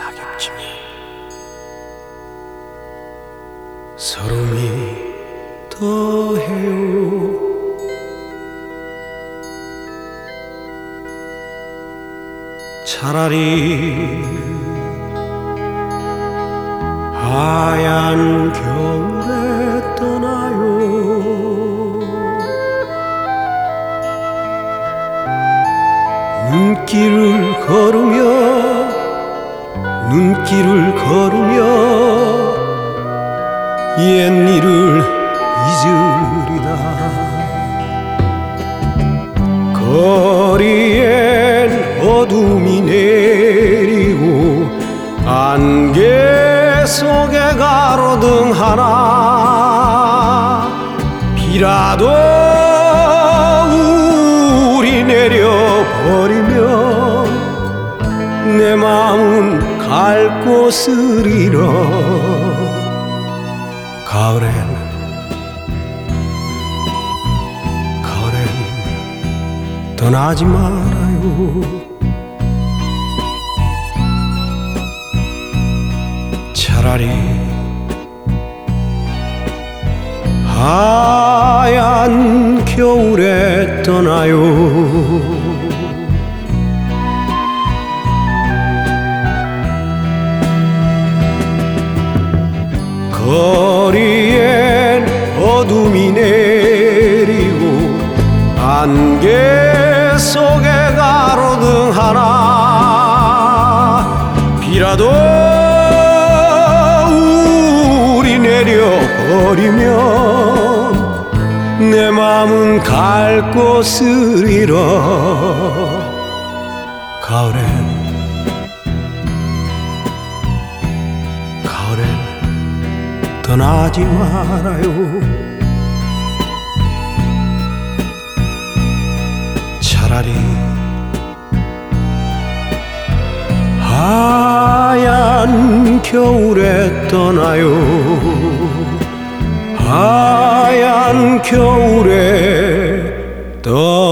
낙엽짐이 서름이 더해요. 차라리 하얀 겨울에 떠나요. 눈길을 걸으며 옛일을 잊으리다. 거리엔 어둠이 내리고 안개 속에 가로등 하나. 비라도 우리 내려버리면 내 마음은 갈 곳을 잃어. 가을엔 떠나지 말아요. 차라리 하얀 겨울에 떠나요. 거리엔 어둠이 내리고 안개 속에 가로등 하나. 비라도 우리 내려버리면 내 마음은 갈 곳을 잃어. 가을엔 떠나지 말아요. 차라리 하얀 겨울에 떠나요. 하얀 겨울에 떠나요.